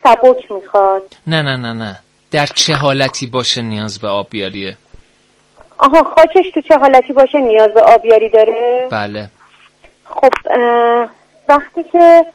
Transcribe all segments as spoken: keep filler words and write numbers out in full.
سبک میخواد. نه نه نه نه در چه حالتی باشه نیاز به آبیاریه؟ آها خاکش تو چه حالتی باشه نیاز به آبیاری داره؟ بله. خب وقتی که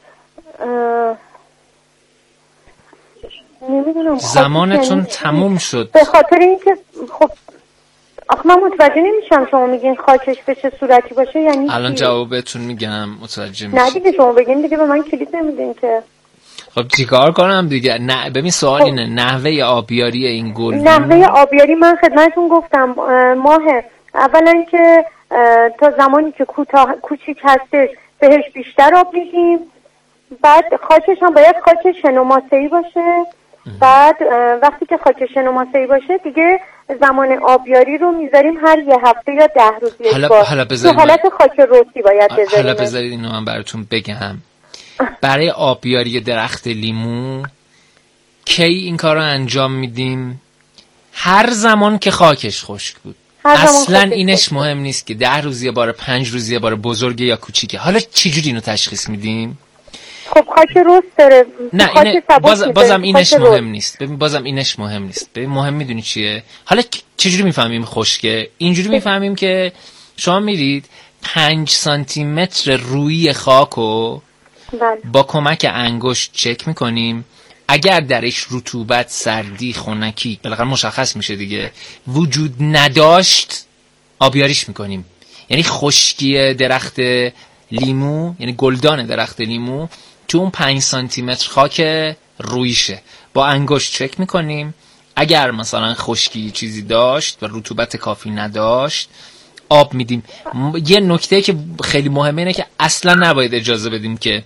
نمیدونم زمانتون تموم شد. به خاطر اینکه خب آخه من متوجه نمیشم شما میگین خاکش به چه صورتی باشه یعنی الان جوابتون میگم متوجه میشم. نه دیگه شما بگین دیگه به من کلید نمیدین که. خب چیکار کنم دیگه؟ نه ببین سوال اینه نحوه آبیاری این گل. نحوه آبیاری من خدمتتون گفتم ماه اولا که تا زمانی که کوتاه کوچیک هستش بهش بیشتر آب میدیم، بعد خاکش هم باید خاک شنوماسه‌ای باشه. بعد وقتی که خاک شنوماسه‌ای باشه دیگه زمان آبیاری رو میذاریم هر یه هفته یا ده روز یک بار. حالا تو حالت خاک رسی باید بذاریم. حالا بذارید اینو من براتون بگم. برای آبیاری درخت لیمو کی این کار رو انجام میدیم؟ هر زمان که خاکش خشک بود. اصلا اینش خشک. مهم نیست که ده روز یه بار، پنج روز یه بار، بزرگه یا کوچیکه. حالا چجوری اینو تشخیص میدیم؟ خب خاک رس داره. نه اینه باز بازم اینش مهم نیست. ببین بازم اینش مهم نیست. ببین مهم میدونی چیه؟ حالا چجوری میفهمیم خشکه؟ اینجوری میفهمیم که شما میرید پنج سانتی متر روی خاکو با کمک انگشت چک میکنیم. اگر درش رطوبت، سردی، خنکی بالاخره مشخص میشه دیگه وجود نداشت آبیاریش میکنیم. یعنی خشکی درخت لیمو، یعنی گلدان درخت لیمو تو اون پنج سانتی متر خاک رویشه. با انگشت چک میکنیم. اگر مثلا خشکی چیزی داشت و رطوبت کافی نداشت آب میدیم. یه نکته که خیلی مهمه اینه که اصلا نباید اجازه بدیم که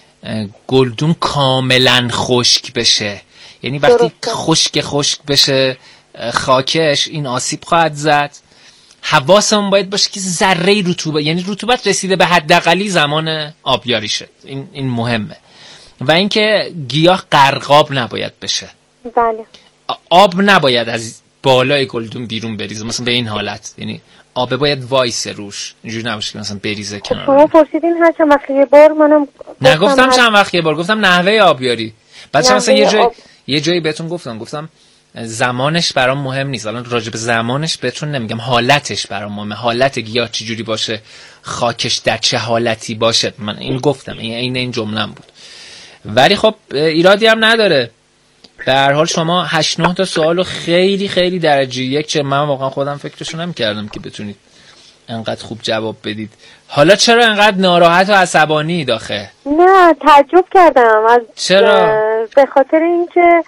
گلدون کاملا خشک بشه. یعنی وقتی خشک خشک بشه خاکش این آسیب خواهد زد. حواسمون باید باشه که ذره رطوبت، یعنی رطوبت رسیده به حداقلی زمان آبیاریشه. این این مهمه. و اینکه گیاه غرقاب نباید بشه. بله. آب نباید از بالای گلدون بیرون بریزه مثلا به این حالت. یعنی آب باید وایسه روش، اینجوری نباشه که مثلا بریزه کنار. شما پرسیدین هر چند وقت یه بار، منم نگفتم چند وقت یه بار، گفتم نحوه آبیاری. بعد مثلا یه جای آب... یه جایی بهتون گفتم گفتم زمانش برام مهم نیست. الان راجع به زمانش بهتون نمیگم، حالتش برام مهمه. حالت گیاه چه جوری باشه، خاکش در چه حالتی باشه. من این گفتم، این این این جمله‌ام بود. ولی خب ایرادی هم نداره. به هر حال شما هشت نه تا سوالو خیلی خیلی درجه یک، چه من واقعا خودم فکرشو نمی‌کردم که بتونید انقدر خوب جواب بدید. حالا چرا انقدر ناراحت و عصبانی داخه؟ نه تعجب کردم از چرا؟ به خاطر اینکه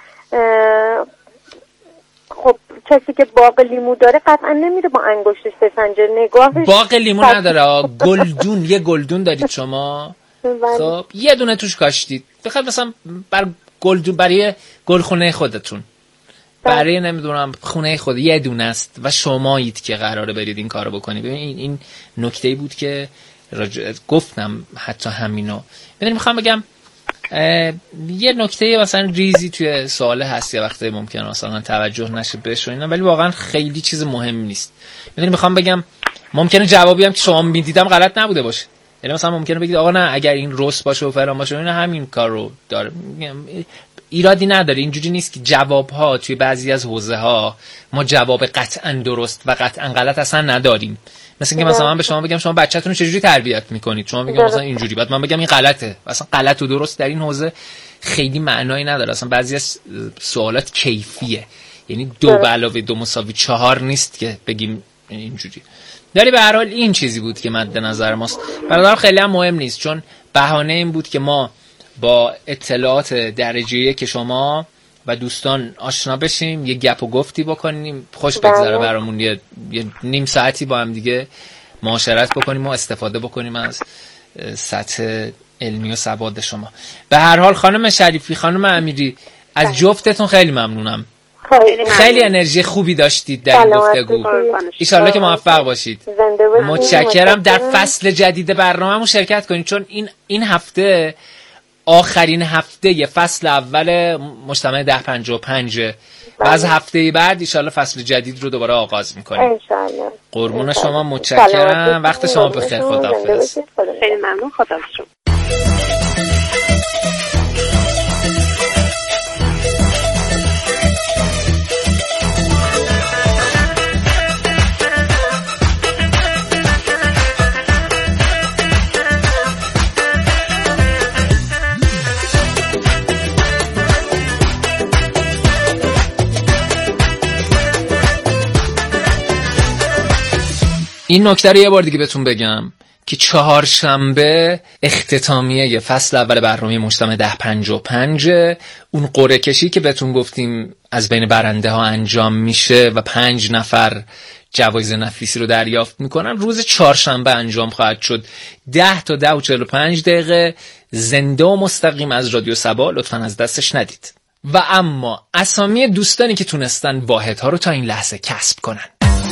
خب کسی که باغ لیمو داره قطعا نمیره با انگشتش بسنجه. نگاهش باغ لیمو نداره، گلدون. یه گلدون دارید شما. خب یه دونه توش کاشتید، بخاطر مثلا بر گلدون برای گلخونه خودتون، برای نمیدونم خونه خود یه دونه است و شمایید که قراره برید این کارو بکنید. ببین این این نکته‌ای بود که رج... گفتم حتی همینو. ببین میخوام بگم یه نکته مثلا ریزی توی سوال هست یه وقته ممکنه مثلا توجه نشه بهش و اینا، ولی واقعا خیلی چیز مهم نیست. ببین میخوام بگم ممکنه جوابی هم که شما میدیدم غلط نبوده باشه. یعنی مثلا ممکنه بگید آقا نه اگر این رس باشه و فلان باشه اینا همین کار رو داره. ایرادی نداره. اینجوری نیست که جواب‌ها توی بعضی از حوزه‌ها ما جواب قطعاً درست و قطعاً غلط اصلا نداریم. مثلا که مثلا من به شما بگم شما بچه‌تون رو چجوری تربیت می‌کنید، شما میگم مثلا اینجوری، بعد من بگم این غلطه. اصلا غلط و درست در این حوزه خیلی معنایی نداره. اصلا بعضی از سوالات کیفیه، یعنی دو به علاوه دو مساوی چهار نیست که بگیم اینجوری. داری به هر حال این چیزی بود که مد نظر ماست. برادر خیلی هم مهم نیست، چون بهانه این بود که ما با اطلاعات درجه یک شما و دوستان آشنا بشیم، یه گپ و گفتی بکنیم، خوش بگذره برامون، یه, یه نیم ساعتی با هم دیگه معاشرت بکنیم و استفاده بکنیم از سطح علمی و سواد شما. به هر حال خانم شریفی، خانم امیری، از جفتتون خیلی ممنونم. خیلی انرژی خوبی داشتید در این گفتگو. ایشالله که موفق باشید. متشکرم. در فصل جدید برنامه‌مون شرکت کنید، چون این این هفته آخرین هفته یه فصل اول مجتمع ده پنجاه و پنج و از هفته بعد ایشالله فصل جدید رو دوباره آغاز میکنیم. انشالله. قربون شما، متشکرم. وقت شما بخیر. خداحافظ. خیلی ممنون. خداحافظ. این نکته رو یه بار دیگه بهتون بگم که چهارشنبه اختتامیه فصل اول برنامه مجتمع ده پنجاه و پنج، اون قرعه کشی که بهتون گفتیم از بین برنده ها انجام میشه و پنج نفر جوایز نفیسی رو دریافت میکنن، روز چهارشنبه انجام خواهد شد. ده تا ده و چهل و پنج دقیقه زنده و مستقیم از رادیو سبا، لطفاً از دستش ندید. و اما اسامی دوستانی که تونستن واحدها رو تا این لحظه کسب کنن: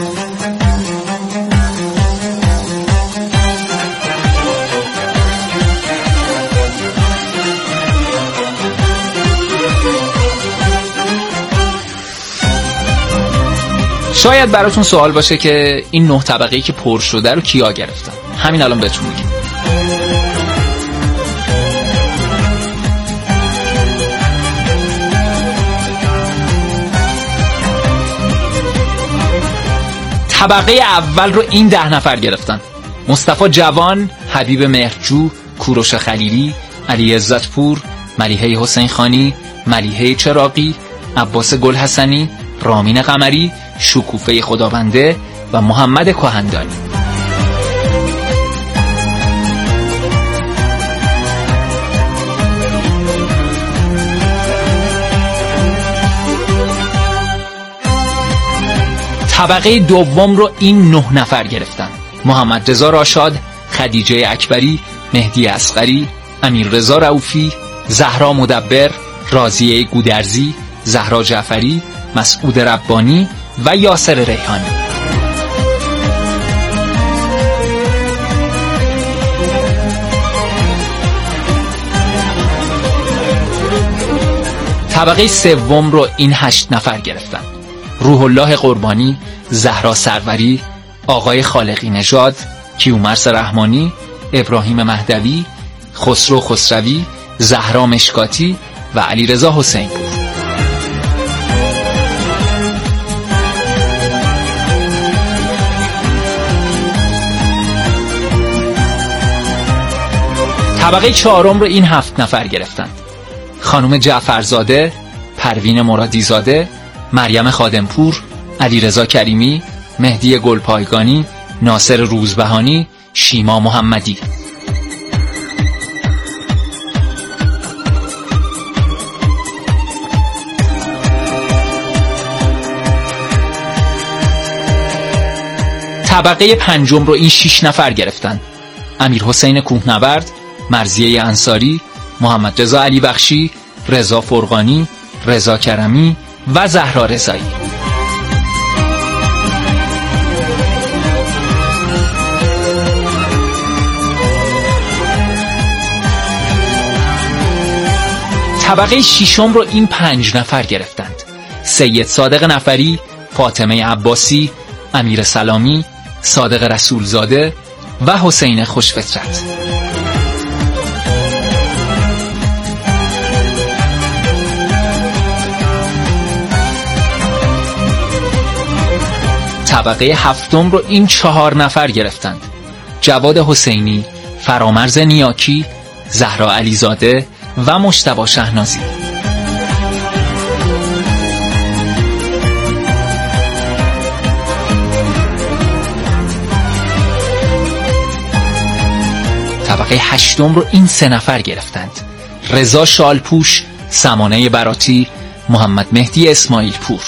شاید براتون سوال باشه که این نه طبقه‌ای که پر شده رو کیا گرفتن. همین الان بهتون میگم. طبقه اول رو این ده نفر گرفتن: مصطفی جوان، حبیب مهرجو، کوروش خلیلی، علی عزتپور، ملیحه حسین خانی، ملیحه چراغی، عباس گلحسنی، رامین قمری، شکوفه خداونده و محمد کهندانی. طبقه دوم رو این نه نفر گرفتن: محمد رضا راشاد، خدیجه اکبری، مهدی اصغری، امیر رضا رؤوفی، زهرا مدبر، راضیه گودرزی، زهرا جعفری، مسعود ربانی و یاسر ریحانی. طبقه سوم رو این هشت نفر گرفتن: روح الله قربانی، زهرا سروری، آقای خالقی نژاد، کیومرث رحمانی، ابراهیم مهدوی، خسرو خسروی، زهرا مشکاتی و علیرضا حسین. طبقه چهارم رو این هفت نفر گرفتن: خانم جعفرزاده، پروین مرادیزاده، مریم خادمپور، علیرضا کریمی، مهدی گلپایگانی، ناصر روزبهانی، شیما محمدی. طبقه پنجم رو این شش نفر گرفتن: امیر حسین کوهنورد، مرضیه انصاری، محمد رضا علی بخشی، رضا فرقانی، رضا کرمی و زهرا رضایی. طبقه ششم رو این پنج نفر گرفتند: سید صادق نفری، فاطمه عباسی، امیر سلامی، صادق رسولزاده و حسین خوشفطرت. طبقه هفتم رو این چهار نفر گرفتند: جواد حسینی، فرامرز نیاکی، زهرا علیزاده و مجتبی شهنازی. طبقه هشتم رو این سه نفر گرفتند: رضا شالپوش، سمانه براتی، محمد مهدی اسماعیل پور.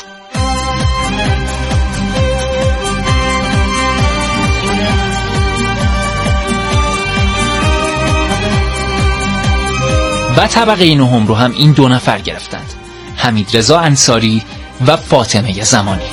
و طبقه نهم رو هم این دو نفر گرفتند: حمید رضا انصاری و فاطمه زمانی.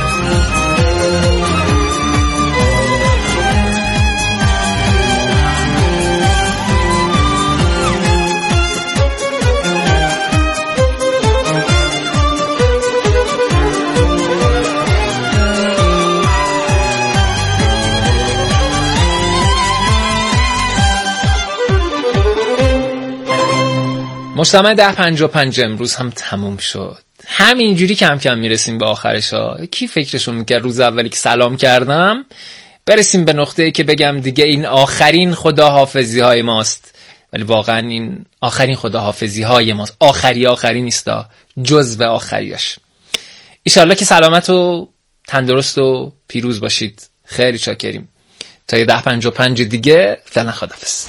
مجتمع ده پنجاه و پنج امروز هم تموم شد. همینجوری کم کم میرسیم به آخرش ها. کی فکرشو میکرد روز اولی که سلام کردم برسیم به نقطه‌ای که بگم دیگه این آخرین خداحافظی های ماست. ولی واقعا این آخرین خداحافظی های ماست. آخری آخری نیستا، جزو آخریش. ایشالله که سلامت و تندرست و پیروز باشید. خیلی چاکریم. تا یه ده پنج و پنج دیگه فعلا خداحافظ.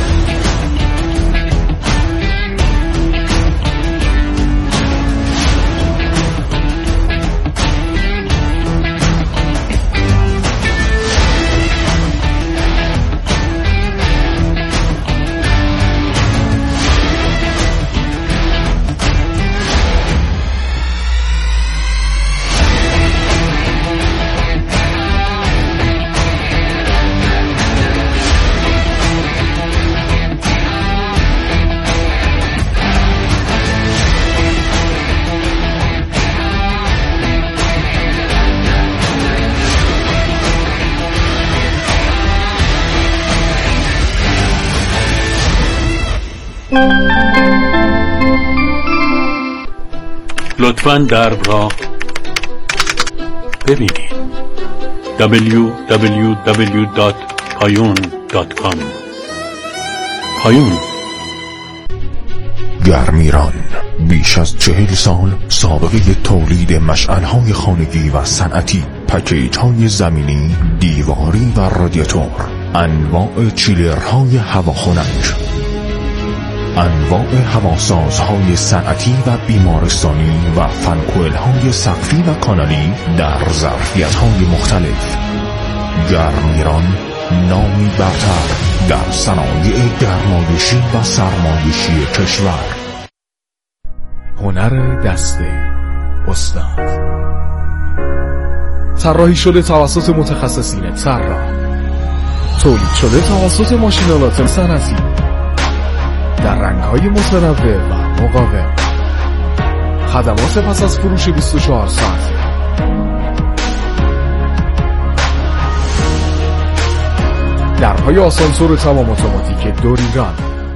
لطفاً درب را ببینید. دبلیو دبلیو دبلیو دات پایون دات کام. پایون. گرمیران بیش از چهل سال سابقه تولید مشعل‌های خانگی و صنعتی، پکیج‌های زمینی، دیواری و رادیاتور، انواع چیلرهای هواخنک، انواع هواسازهای صنعتی و بیمارستانی و فنکوئل‌های سقفی و کانالی در ظرفیت‌های مختلف. گرمیران نامی برتر در صنایع گرمایشی و سرمایشی کشور. هنر دسته استاد. طراحی شده توسط متخصصین طراح، تولید شده توسط ماشین‌آلات صنعتی در رنگ‌های متنوع و مقاوم. خدمات پس از فروش بیست و چهار ساعته. درهای آسانسور تمام اتوماتیک دوریران.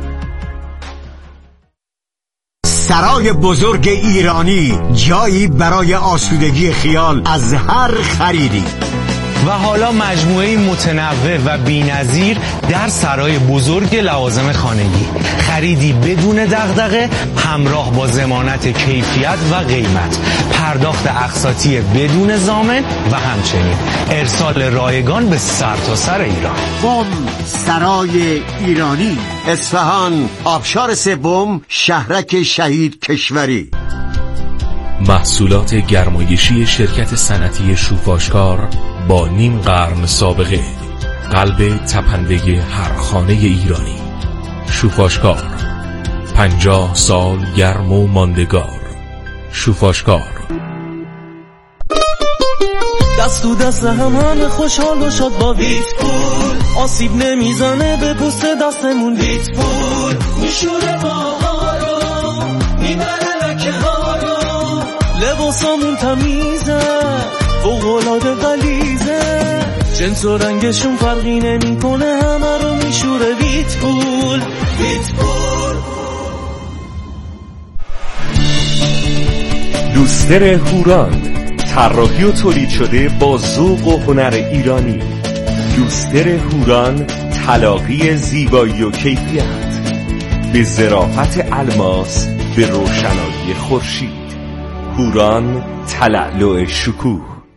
سرای بزرگ ایرانی، جایی برای آسودگی خیال از هر خریدی. و حالا مجموعه متنوع و بی‌نظیر در سرای بزرگ لوازم خانگی، خریدی بدون دغدغه همراه با ضمانت کیفیت و قیمت، پرداخت اقساطی بدون ضامن و همچنین ارسال رایگان به سرتاسر ایران. بوم سرای ایرانی، اصفهان، آبشار سوم، شهرک شهید کشوری. محصولات گرمایشی شرکت صنعتی شوفاشکار با نیم قرن سابقه، قلب تپنده هر خانه ایرانی. شوفاشکار، پنجاه سال گرم و ماندگار. شوفاشکار. دست تو دست همه خوشحال و شاد با ویتپول، آسیب نمیزنه به پوست دستمون. ویتپول میشوره ماها رو، میبره لکه ها رو، لباسامون تمیزه فوق‌العاده غلیظه، جنس و رنگشون فرقی نمیکنه، همه رو میشوره ویتپول. ویتپول. لوستر هوران، طراحی و تولید شده با ذوق و هنر ایرانی. لوستر هوران، تلاقی زیبایی و کیفیت به ظرافت الماس، به روشنایی خورشید. هوران، تلألؤ شکوه.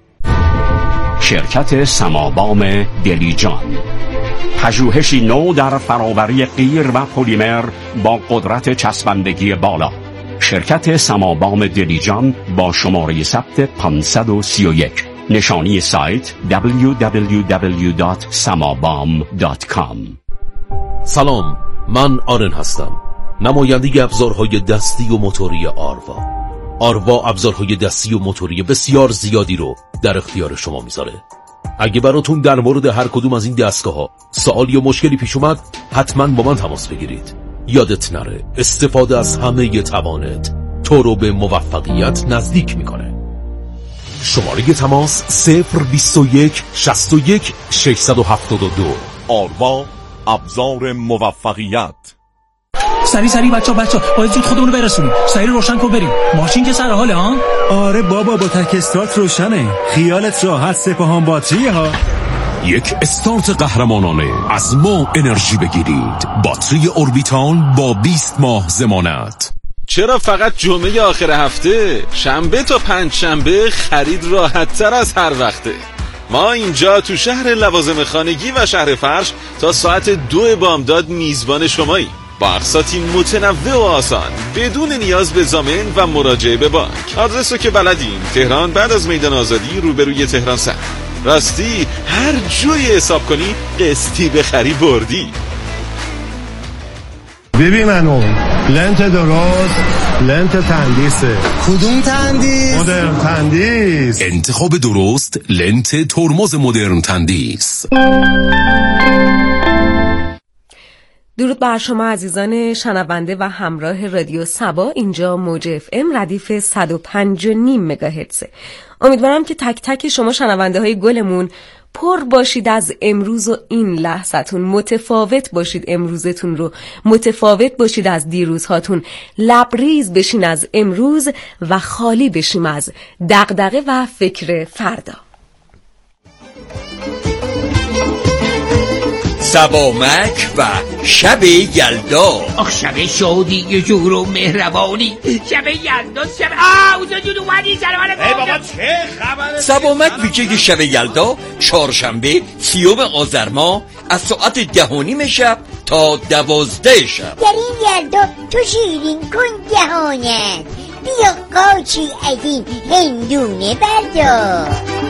شرکت سمابام دلیجان، پژوهشی نو در فراوری قیر و پلیمر با قدرت چسبندگی بالا. شرکت سمابام دلیجان با شماره ثبت پانصد و سی و یک. نشانی سایت دبلیو دبلیو دبلیو دات سمابام دات کام. سلام، من آرن هستم، نماینده ابزارهای دستی و موتوری آروا. آروا ابزارهای دستی و موتوری بسیار زیادی رو در اختیار شما میذاره. اگه براتون در مورد هر کدوم از این دستگاه ها سوال یا مشکلی پیش اومد، حتما با من تماس بگیرید. یادت نره استفاده از همه ی توانت تو رو به موفقیت نزدیک میکنه. شماره تماس صفر بیست و یک شصت و یک ششصد و هفتاد و دو. آروا، ابزار موفقیت. سری سری بچه بچه باید زود خودمونو برسونیم. سری روشن کن بریم. ماشین که سر حاله ها؟ آره بابا، با تک استارت روشنه. خیالت راحت، سپاهان باتریه ها. یک استارت قهرمانانه از ما انرژی بگیرید. باتری اوربیتال با بیست ماه ضمانت. چرا فقط جمعه آخر هفته؟ شنبه تا پنج شنبه خرید راحت تر از هر وقته. ما اینجا تو شهر لوازم خانگی و شهر فرش تا ساعت دو بامداد میزبان شماییم، با اقساطی متنوع و آسان بدون نیاز به ضامن و مراجعه به بانک. آدرس رو که بلدین، تهران بعد از میدان آزادی روبروی تهران سر. راستی هر جوی حساب کنی قسطی بخری بردی. ببین منو لنت درست، لنت تندیسه. کدوم تندیس؟ مدرن تندیس. انتخاب درست، لنت ترمز مدرن تندیس. درود بر شما عزیزان شنونده و همراه رادیو صبا. اینجا موج اف ام ردیف صد و پنج و نیم مگاهرتزه. امیدوارم که تک تک شما شنونده های گلمون پر باشید از امروز و این لحظتون، متفاوت باشید امروزتون رو، متفاوت باشید از دیروزهاتون، لبریز بشین از امروز و خالی بشیم از دغدغه و فکر فردا. سبامک و شب یلدا. آخ شب شادی یه جور و مهربانی، شب یلدا، شب آوزا جون اومدی سلام علیکم. ای بابا چه خبره؟ سبامک ویژه شب یلدا چهارشنبه سیوم آذر ماه از ساعت ده و نیم شب تا دوازده شب. در این یلدا تو شیرین کن دهانت، بیا قاچی از این هندونه بردار.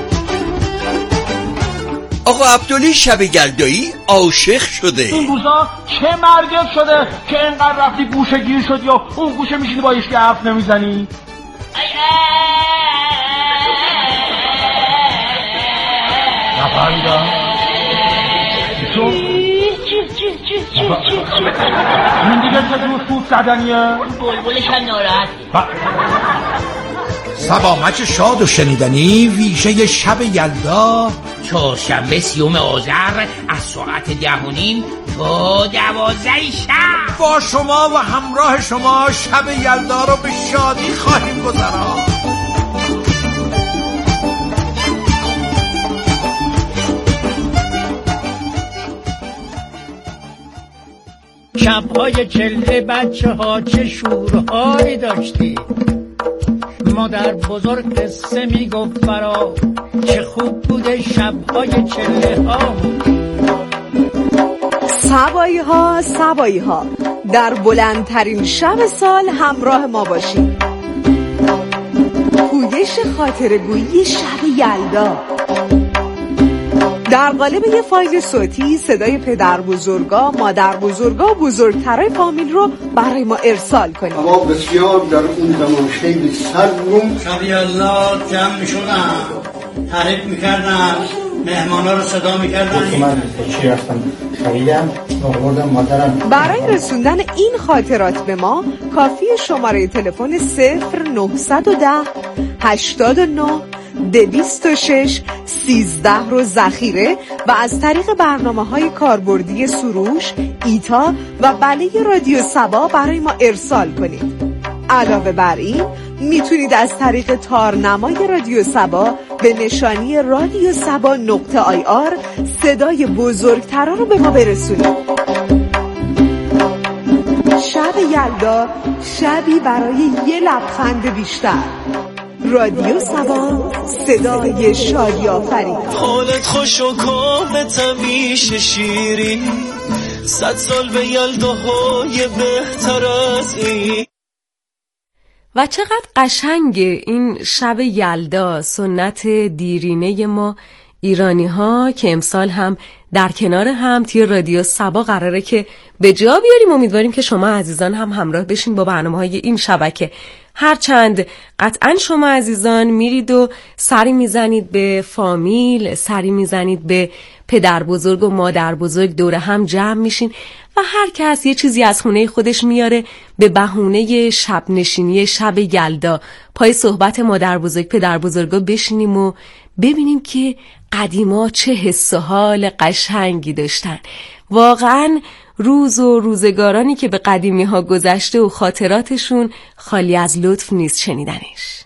آقا عبدالی شب یلدایی عاشق شده. این روزا چه مرگت شده که اینقدر رفتی گوشه گیر شدی و اون گوشه میشینی با ایشکی حرف نمیزنی؟ نفهمیدم چون این دیگه چه جور فوت زدنیه؟ بلبلش هم ناراحت. سبامک شاد و شنیدنی ویژه شب یلدا چهارشنبه سیوم آذر از ساعت ده و نیم تا دوازده شب با شما و همراه شما شب یلدا رو به شادی خواهیم گذراند. شب‌های چله بچه ها چه شورهایی داشتی، مادر بزرگ قصه میگفت برا چه خوب بوده شب‌های چله ها. سبایی ها سبایی ها در بلندترین شب سال همراه ما باشید. پویش خاطرگویی شب یلدا در قالب یه فایل صوتی صدای پدر بزرگا، مادر بزرگا، بزرگترای فامیل رو برای ما ارسال کنید. اما بسیار در اون زمان خیلی سرگرم شب یلدا جمع میشدن، تعریف میکردن، مهمانا رو صدا میکردن. من چی رفتم خریدم آوردم مادرم. برای رسوندن این خاطرات به ما کافی شماره تلفن صفر نهصد و ده هشتاد و نه دویست و شش سیزده رو ذخیره و از طریق برنامه‌های کاربردی سروش، ایتا و بله رادیو صبا برای ما ارسال کنید. علاوه بر این میتونید از طریق تارنمای رادیو صبا به نشانی رادیو صبا نقطه آی آر صدای بزرگترا رو به ما برسونید. شب یلدا، شبی برای یه لبخند بیشتر. رادیو صبا، صدای شادی آفرین. حالت خوش و کامت همیشه شیرین، صد سال به یلداهای بهتر از این. و چقدر قشنگ این شب یلدا، سنت دیرینه ما ایرانی ها که امسال هم در کنار هم توی رادیو صبا قراره که به جا بیاریم. امیدواریم که شما عزیزان هم همراه بشین با برنامه های این شبکه. هرچند قطعا شما عزیزان میرید و سری میزنید به فامیل، سری میزنید به پدر بزرگ و مادر بزرگ، دور هم جمع میشین و هر کس یه چیزی از خونه خودش میاره به بهونه شب نشینی شب یلدا پای صحبت مادر بزرگ پدر بزرگا بشینیم و ببینیم که قدیما چه حس و حال قشنگی داشتن. واقعا روز و روزگارانی که به قدیمی ها گذشته و خاطراتشون خالی از لطف نیست شنیدنش.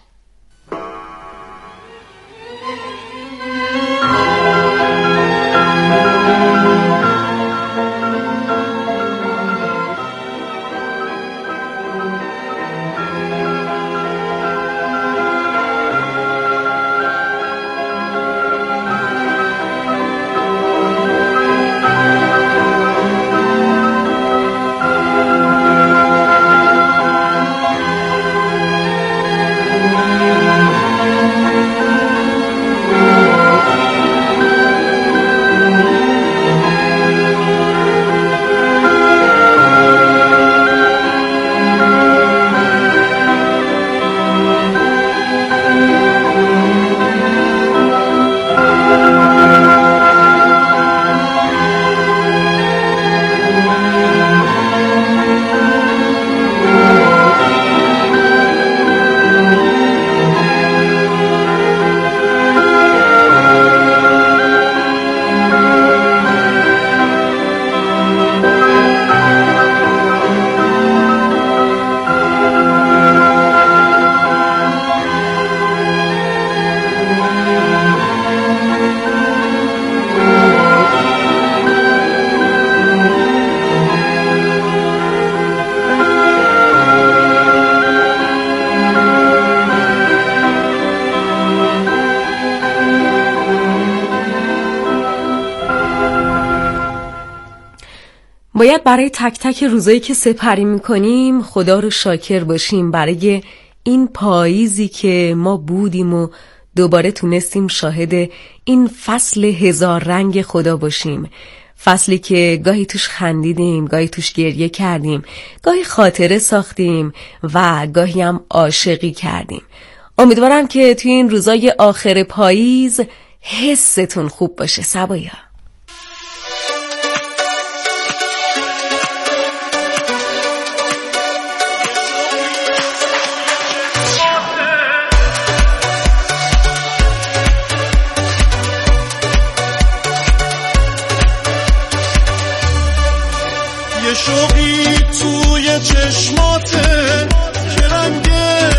باید برای تک تک روزایی که سپری میکنیم خدا رو شاکر باشیم برای این پاییزی که ما بودیم و دوباره تونستیم شاهد این فصل هزار رنگ خدا باشیم. فصلی که گاهی توش خندیدیم، گاهی توش گریه کردیم، گاهی خاطره ساختیم و گاهی هم عاشقی کردیم. امیدوارم که توی این روزای آخر پاییز حستون خوب باشه. صبایا یه شوقی توی چشماته که رنگ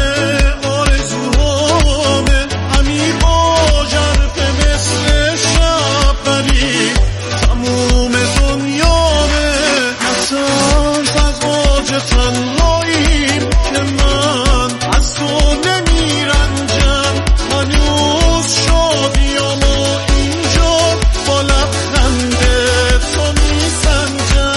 آرزوهامه، همی با جرفه مثل شب پری تموم دنیامه. نترس از آج تنهاییم که من از تو نمیرنجم، هنوز شادیامو اینجا با لبخنده تو میسنجم.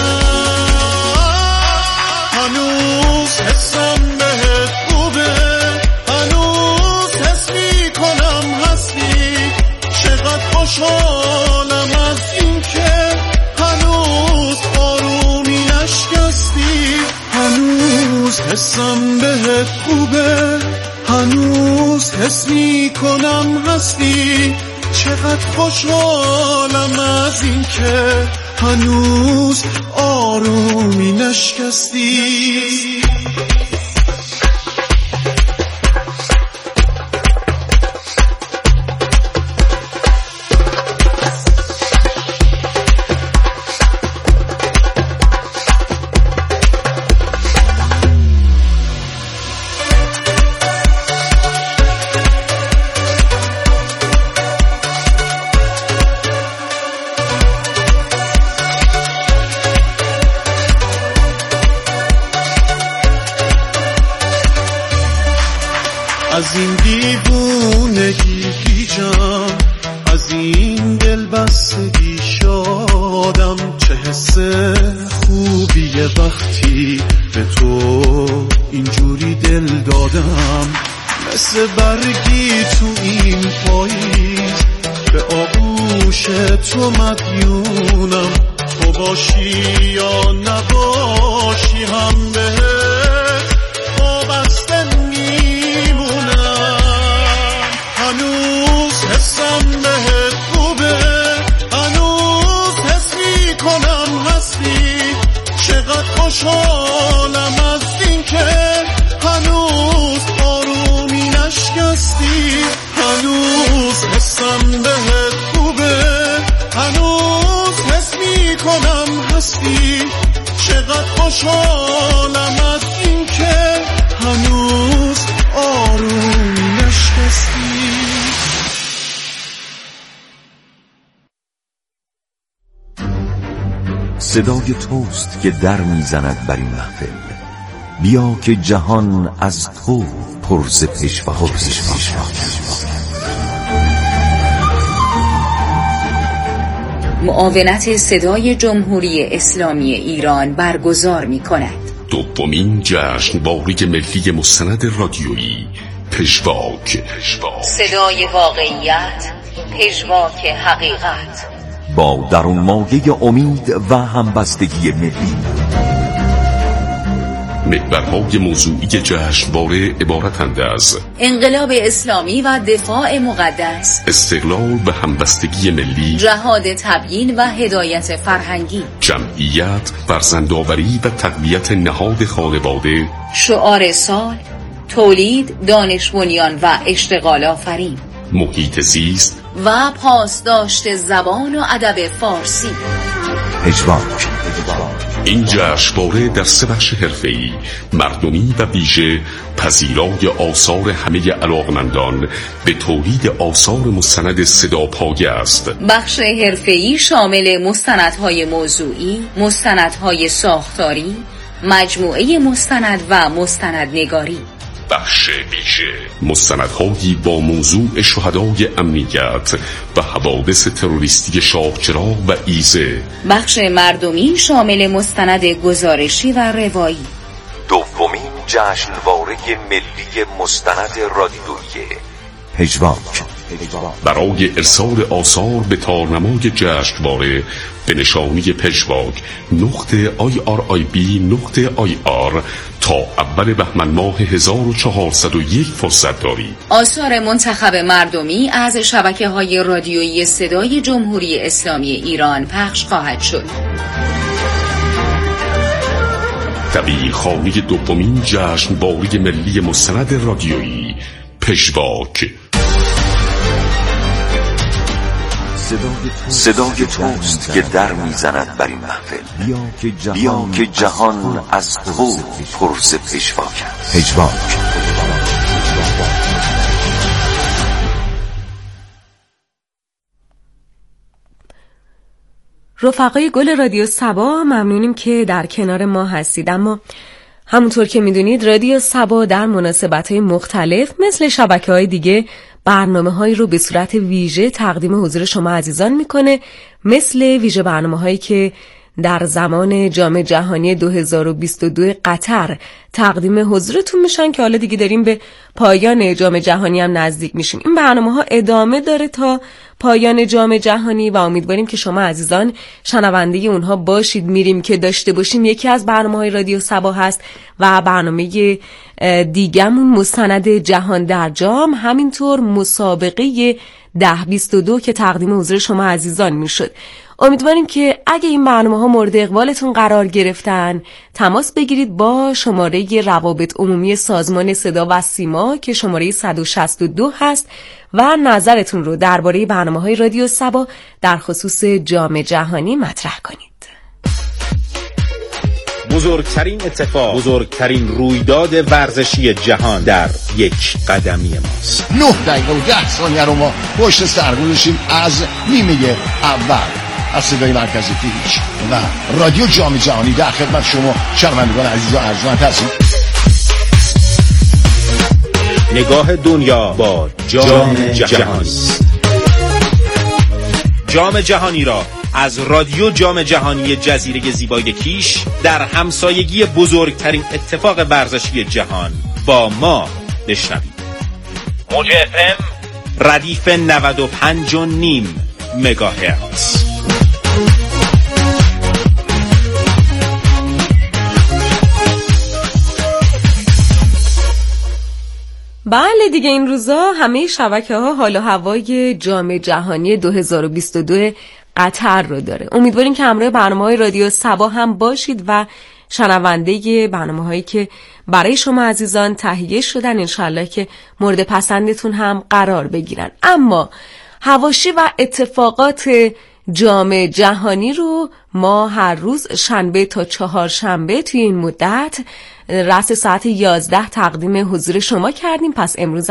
هنوز حسم بهت خوبه، هنوز حس میکنم هستی، چقدر خوشحالم از این که هنوز آرومی نشکستی. هنوز حسم بهت خوبه، هنوز حس میکنم هستی، چقدر خوشحالم از این که هنوز آرومی نشکستی. از این دیوونگی گیجم، از این دل بستگی شادم، چه حس خوبیه وقتی به تو اینجوری دل دادم. مثل برگی تو این پاییز به آغوش تو مدیونم، تو باشی یا نباشی هم بهت وابسته هنوز حسم بهت خوبه، هنوز حس میکنم هستی، چقدر خوشحالم از این که هنوز آرومی نشکستی. هنوز حسم بهت خوبه، هنوز حس میکنم هستی، چقدر خوشحالم از این که هنوز آرومی نشکستی. صدای توست که در میزند بر این محفل، بیا که جهان از تو پرز پیشوا. معاونت صدای جمهوری اسلامی ایران برگزار می کند دومین جشنواره ملی مستند رادیویی پژواک، صدای واقعیت، پژواک حقیقت، با درون مایه امید و همبستگی ملی. محورهای موضوعی جشنواره عبارتند از انقلاب اسلامی و دفاع مقدس، استقلال و همبستگی ملی، جهاد تبیین و هدایت فرهنگی، جمعیت، فرزندآوری و تقویت نهاد خانواده، شعار سال، تولید، دانش بنیان و اشتغال آفرین، محیط زیست و پاسداشت زبان و ادب فارسی. پژواک. این جشنواره در سه بخش حرفه‌ای، مردمی و ویژه، پذیرای آثار همه علاقمندان به تولید آثار مستند صداپایه است. بخش حرفه‌ای شامل مستندهای موضوعی، مستندهای ساختاری، مجموعه مستند و مستندنگاری. بخش ویژه، مستندهایی با موضوع شهدای امنیت و حوادث تروریستی شاهچراغ و ایزه. بخش مردمی شامل مستند گزارشی و روایی. دومین جشنواره ملی مستند رادیویی پژواک. برای ارسال آثار به تارنمای جشنواره به نشانی پژواک نقطه آی آر آی بی نقطه آی آر تا اول بهمن ماه هزار و چهارصد و یک فرصت دارید. آثار منتخب مردمی از شبکه‌های رادیویی صدای جمهوری اسلامی ایران پخش خواهد شد. دبیرخانه دومین جشنواره ملی مستند رادیویی پژواک. صدای توست که در میزند بر این محفل. بیا که جهان از تو پرس پژواک است. پژواک. رفقای گل رادیو صبا، ممنونیم که در کنار ما هستید. اما همونطور که میدونید رادیو صبا در مناسبت‌های مختلف مثل شبکه‌های دیگه برنامه‌هایی رو به صورت ویژه تقدیم حضور شما عزیزان میکنه، مثل ویژه برنامه‌هایی که در زمان جام جهانی دو هزار و بیست و دو قطر تقدیم حضورتون میشن که حالا دیگه داریم به پایان جام جهانی هم نزدیک میشیم. این برنامه‌ها ادامه داره تا پایان جام جهانی و امیدواریم که شما عزیزان شنونده اونها باشید. میریم که داشته باشیم یکی از برنامه‌های رادیو صبا هست و برنامه دیگه‌مون مستند جهان در جام، همینطور مسابقه ده بیست و دو که تقدیم حضور شما عزیزان میشد. امیدواریم که اگه این برنامه‌ها مورد اقبالتون قرار گرفتن تماس بگیرید با شماره روابط عمومی سازمان صدا و سیما که شماره صد و شصت و دو هست و نظرتون رو درباره برنامه‌های رادیو صبا در خصوص جام جهانی مطرح کنید. بزرگترین اتفاق، بزرگترین رویداد ورزشی جهان در یک قدمی ماست. نه دقیقه و ده ثانیه رو ما پشت سر گذاشتیم از نیمه اول از صدای مرکزی هیچ و رادیو جام جهانی در خدمت شما شنوندگان عزیز و ارجمند هستیم. نگاه دنیا با جام, جام جهانی. جام جهانی را از رادیو جام جهانی جزیره زیبای کیش در همسایگی بزرگترین اتفاق ورزشی جهان با ما بشنوید. موج اف ام ردیف نود و پنج و نیم مگاهرتز. بله دیگه، این روزا همه شبکه ها حال و هوای جام جهانی دو هزار و بیست و دو قطر رو داره. امیدواریم که همراه برنامه‌های رادیو صبا هم باشید و شنونده برنامه‌هایی که برای شما عزیزان تهیه شدن انشالله که مورد پسندتون هم قرار بگیرن. اما حواشی و اتفاقات جام جهانی رو ما هر روز شنبه تا چهارشنبه توی این مدت رأس ساعت یازده تقدیم حضور شما کردیم. پس امروز